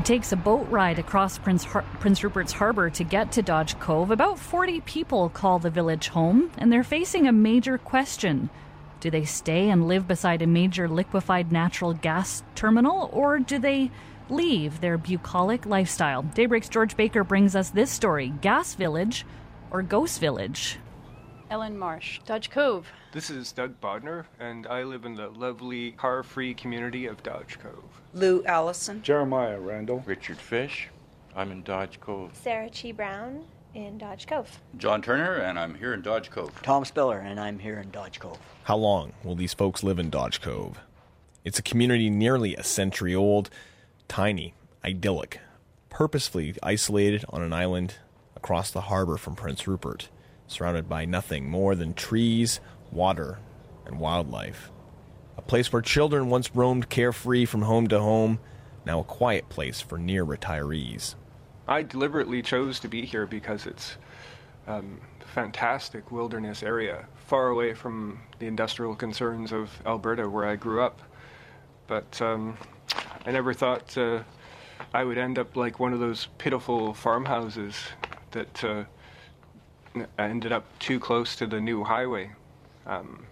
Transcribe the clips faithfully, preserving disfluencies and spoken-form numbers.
It takes a boat ride across Prince, Har- Prince Rupert's Harbour to get to Dodge Cove. About forty people call the village home, and they're facing a major question. Do they stay and live beside a major liquefied natural gas terminal, or do they leave their bucolic lifestyle? Daybreak's George Baker brings us this story: Gas Village or Ghost Village? Ellen Marsh, Dodge Cove. This is Doug Bodner, and I live in the lovely car-free community of Dodge Cove. Lou Allison. Jeremiah Randall. Richard Fish. I'm in Dodge Cove. Sarah Chi Brown in Dodge Cove. John Turner, and I'm here in Dodge Cove. Tom Spiller, and I'm here in Dodge Cove. How long will these folks live in Dodge Cove? It's a community nearly a century old, tiny, idyllic, purposefully isolated on an island across the harbor from Prince Rupert, surrounded by nothing more than trees, water, and wildlife. A place where children once roamed carefree from home to home, now a quiet place for near retirees. I deliberately chose to be here because it's um, a fantastic wilderness area, far away from the industrial concerns of Alberta, where I grew up. But um, I never thought uh, I would end up like one of those pitiful farmhouses that uh, ended up too close to the new highway. Um,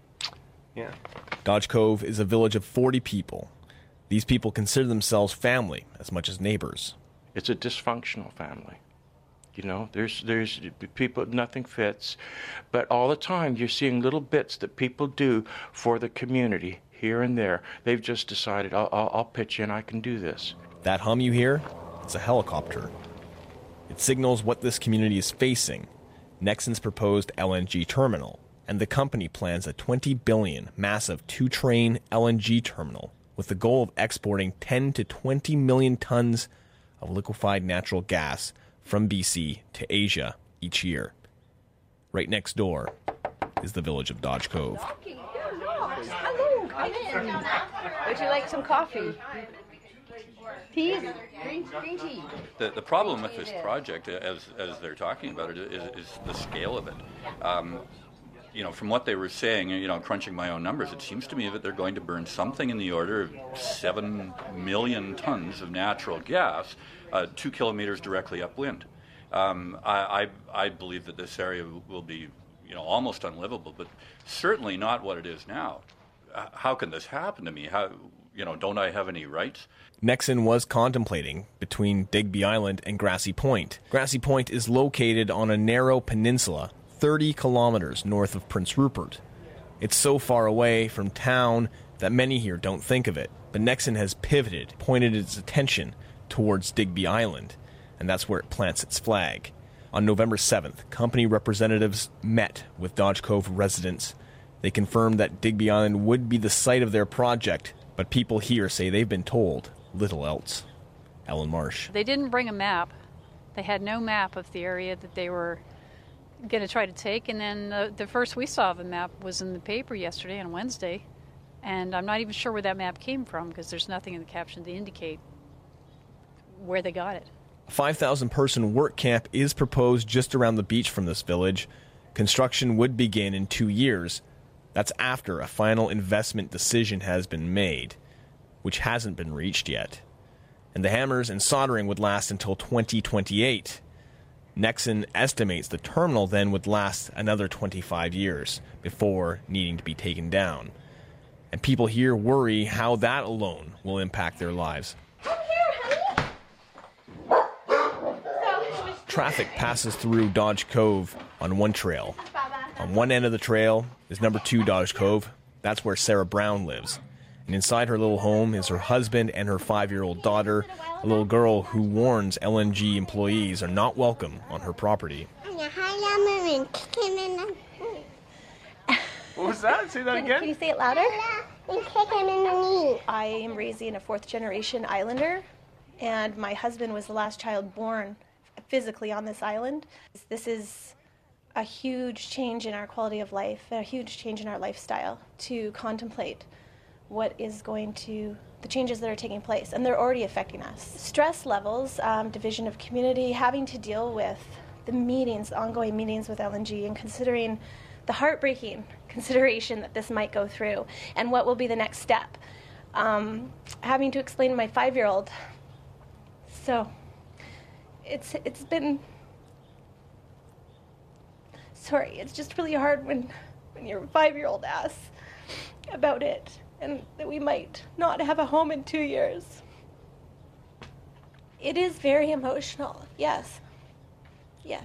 yeah. Dodge Cove is a village of forty people. These people consider themselves family as much as neighbors. It's a dysfunctional family. You know, there's there's people, nothing fits. But all the time you're seeing little bits that people do for the community here and there. They've just decided, I'll, I'll, I'll pitch in, I can do this. That hum you hear? It's a helicopter. It signals what this community is facing: Nexen's proposed L N G terminal. And the company plans a twenty billion dollars massive two-train L N G terminal with the goal of exporting ten to twenty million tons of liquefied natural gas from B C to Asia each year. Right next door is the village of Dodge Cove. Hello, come in. Would you like some coffee? Tea? Green, green tea. The, the problem with this project, as as they're talking about it, is, is the scale of it. Um, you know, from what they were saying, you know, crunching my own numbers, it seems to me that they're going to burn something in the order of seven million tons of natural gas, uh, two kilometers directly upwind. Um, I, I I believe that this area will be, you know, almost unlivable, but certainly not what it is now. Uh, how can this happen to me? How, you know, don't I have any rights? Nexen was contemplating between Digby Island and Grassy Point. Grassy Point is located on a narrow peninsula thirty kilometers north of Prince Rupert. It's so far away from town that many here don't think of it, but Nexen has pivoted, pointed its attention towards Digby Island, and that's where it plants its flag. On November seventh, company representatives met with Dodge Cove residents. They confirmed that Digby Island would be the site of their project, but people here say they've been told little else. Ellen Marsh. They didn't bring a map. They had no map of the area that they were going to try to take, and then uh, the first we saw of the map was in the paper yesterday on Wednesday, and I'm not even sure where that map came from because there's nothing in the caption to indicate where they got it. A five thousand person work camp is proposed just around the beach from this village. Construction would begin in two years. That's after a final investment decision has been made, which hasn't been reached yet. And the hammers and soldering would last until twenty twenty-eight. Nexen estimates the terminal then would last another twenty-five years before needing to be taken down. And people here worry how that alone will impact their lives. Come here, honey. Traffic passes through Dodge Cove on one trail. On one end of the trail is number two Dodge Cove. That's where Sarah Brown lives. And inside her little home is her husband and her five-year-old daughter, a little girl who warns L N G employees are not welcome on her property. What was that? Say that Can, again? can you say it louder? I am raising a fourth-generation islander, and my husband was the last child born physically on this island. This is a huge change in our quality of life, a huge change in our lifestyle to contemplate what is going to, the changes that are taking place, and they're already affecting us. Stress levels, um, division of community, having to deal with the meetings, the ongoing meetings with L N G, and considering the heartbreaking consideration that this might go through, and what will be the next step. Um, having to explain to my five-year-old So it's it's been, sorry, it's just really hard when, when your five-year-old asks about it and that we might not have a home in two years. It is very emotional, yes. Yes.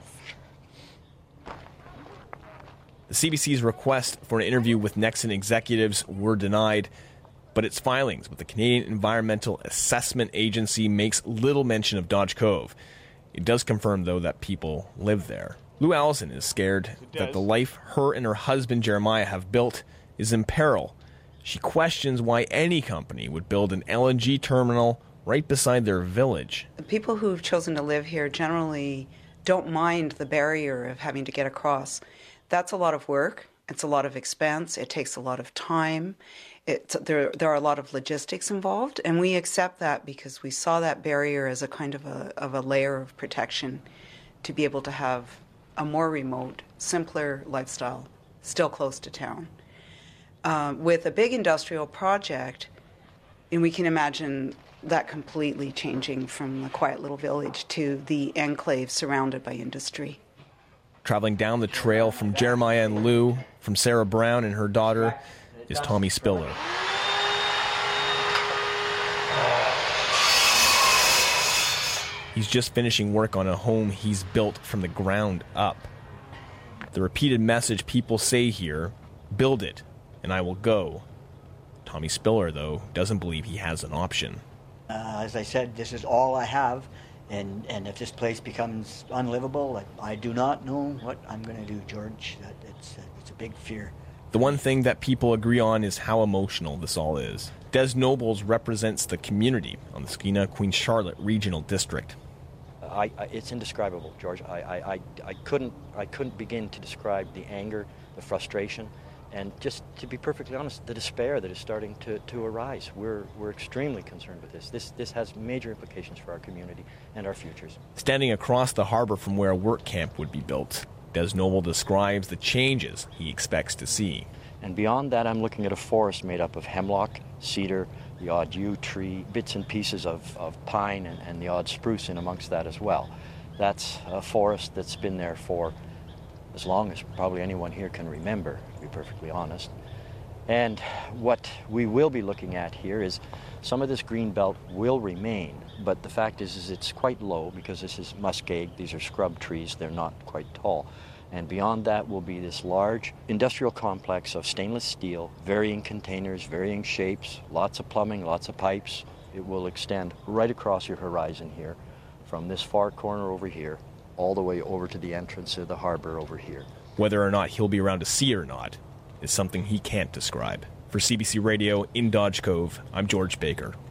The C B C's request for an interview with Nexen executives were denied, but its filings with the Canadian Environmental Assessment Agency makes little mention of Dodge Cove. It does confirm, though, that people live there. Lou Allison is scared that the life her and her husband Jeremiah have built is in peril. She questions why any company would build an L N G terminal right beside their village. The people who've chosen to live here generally don't mind the barrier of having to get across. That's a lot of work. It's a lot of expense. It takes a lot of time. It's, there, there are a lot of logistics involved, and we accept that because we saw that barrier as a kind of a, of a layer of protection to be able to have a more remote, simpler lifestyle, still close to town. Uh, with a big industrial project, and we can imagine that completely changing from the quiet little village to the enclave surrounded by industry. Traveling down the trail from Jeremiah and Lou, from Sarah Brown and her daughter, is Tommy Spiller. He's just finishing work on a home he's built from the ground up. The repeated message people say here, build it and I will go. Tommy Spiller, though, doesn't believe he has an option. Uh, as I said, this is all I have. And, and if this place becomes unlivable, I, I do not know what I'm going to do, George. That, it's, uh, it's a big fear. The one thing that people agree on is how emotional this all is. Des Nobles represents the community on the Skeena Queen Charlotte Regional District. I, I, it's indescribable, George. I, I, I, I couldn't I couldn't begin to describe the anger, the frustration, and just to be perfectly honest, the despair that is starting to, to arise. We're we're extremely concerned with this. This this has major implications for our community and our futures. Standing across the harbor from where a work camp would be built, Des Noble describes the changes he expects to see. And beyond that, I'm looking at a forest made up of hemlock, cedar, the odd yew tree, bits and pieces of, of pine, and, and the odd spruce in amongst that as well. That's a forest that's been there for as long as probably anyone here can remember, to be perfectly honest. And what we will be looking at here is some of this green belt will remain, but the fact is, is it's quite low because this is muskeg. These are scrub trees. They're not quite tall. And beyond that will be this large industrial complex of stainless steel, varying containers, varying shapes, lots of plumbing, lots of pipes. It will extend right across your horizon here, from this far corner over here, all the way over to the entrance of the harbor over here. Whether or not he'll be around to see it or not is something he can't describe. For C B C Radio in Dodge Cove, I'm George Baker.